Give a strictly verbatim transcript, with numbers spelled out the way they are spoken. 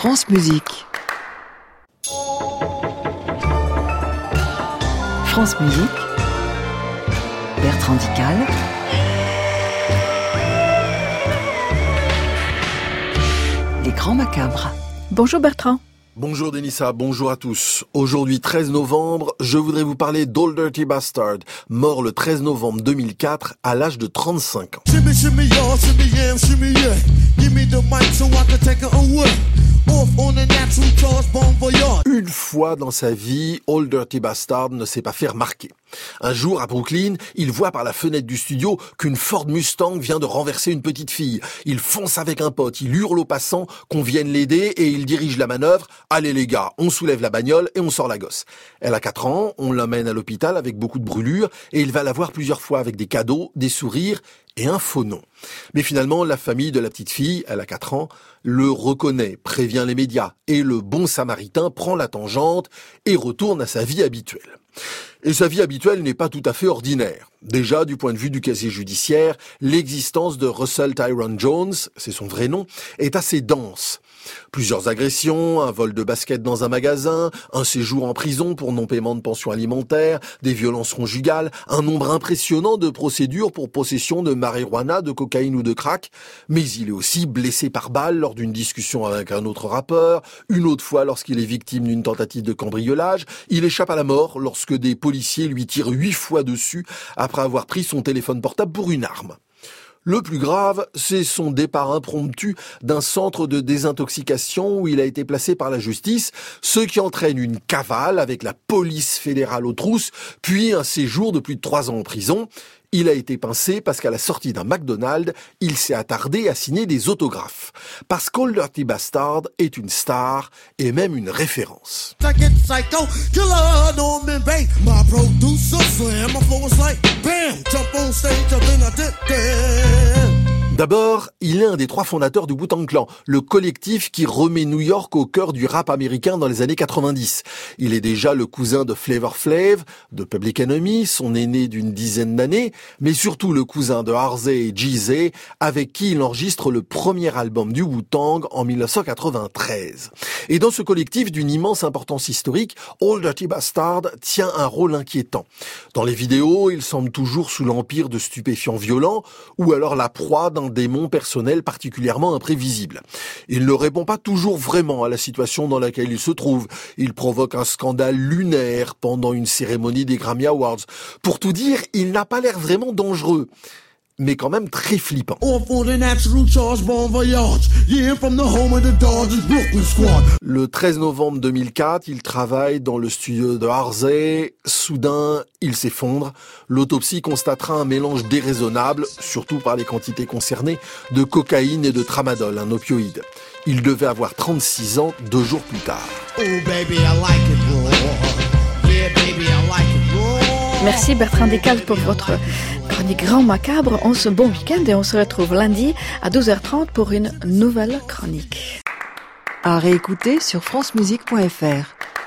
France Musique. France Musique. Bertrand Dical. Les Grands Macabres. Bonjour Bertrand. Bonjour Denissa, bonjour à tous. Aujourd'hui treize novembre, je voudrais vous parler d'Old Dirty Bastard, mort le treize novembre deux mille quatre à l'âge de trente-cinq ans. Une fois dans sa vie, Old Dirty Bastard ne s'est pas fait remarquer. Un jour, à Brooklyn, il voit par la fenêtre du studio qu'une Ford Mustang vient de renverser une petite fille. Il fonce avec un pote, il hurle aux passants qu'on vienne l'aider et il dirige la manœuvre. Allez les gars, on soulève la bagnole et on sort la gosse. Elle a quatre ans, on l'emmène à l'hôpital avec beaucoup de brûlures et il va la voir plusieurs fois avec des cadeaux, des sourires et un faux nom. Mais finalement, la famille de la petite fille, elle a quatre ans, le reconnaît, prévient les médias et le bon samaritain prend la tangente et retourne à sa vie habituelle. Et sa vie habituelle n'est pas tout à fait ordinaire. Déjà, du point de vue du casier judiciaire, l'existence de Russell Tyrone Jones, c'est son vrai nom, est assez dense. Plusieurs agressions, un vol de basket dans un magasin, un séjour en prison pour non-paiement de pension alimentaire, des violences conjugales, un nombre impressionnant de procédures pour possession de marijuana, de cocaïne ou de crack. Mais il est aussi blessé par balle lors d'une discussion avec un autre rappeur, une autre fois lorsqu'il est victime d'une tentative de cambriolage. Il échappe à la mort lorsque des policiers lui tirent huit fois dessus après avoir pris son téléphone portable pour une arme. Le plus grave, c'est son départ impromptu d'un centre de désintoxication où il a été placé par la justice, ce qui entraîne une cavale avec la police fédérale aux trousses, puis un séjour de plus de trois ans en prison. Il a été pincé parce qu'à la sortie d'un McDonald's, il s'est attardé à signer des autographes. Parce qu'Old Dirty Bastard est une star et même une référence. D'abord, il est un des trois fondateurs du Wu-Tang Clan, le collectif qui remet New York au cœur du rap américain dans les années quatre-vingt-dix. Il est déjà le cousin de Flavor Flav, de Public Enemy, son aîné d'une dizaine d'années, mais surtout le cousin de Harzay et Jeezy, avec qui il enregistre le premier album du Wu-Tang en dix-neuf cent quatre-vingt-treize. Et dans ce collectif d'une immense importance historique, Old Dirty Bastard tient un rôle inquiétant. Dans les vidéos, il semble toujours sous l'empire de stupéfiants violents, ou alors la proie d'un démon personnel particulièrement imprévisible. Il ne répond pas toujours vraiment à la situation dans laquelle il se trouve. Il provoque un scandale lunaire pendant une cérémonie des Grammy Awards. Pour tout dire, il n'a pas l'air vraiment dangereux, mais quand même très flippant. Le treize novembre deux mille quatre, il travaille dans le studio de Harzay. Soudain, il s'effondre. L'autopsie constatera un mélange déraisonnable, surtout par les quantités concernées, de cocaïne et de tramadol, un opioïde. Il devait avoir trente-six ans deux jours plus tard. Oh baby, I like it raw. Yeah baby, I like it raw. Merci Bertrand Dical pour votre chronique Grand Macabre. On se bon week-end et on se retrouve lundi à douze heures trente pour une nouvelle chronique. À réécouter sur francemusique point f r.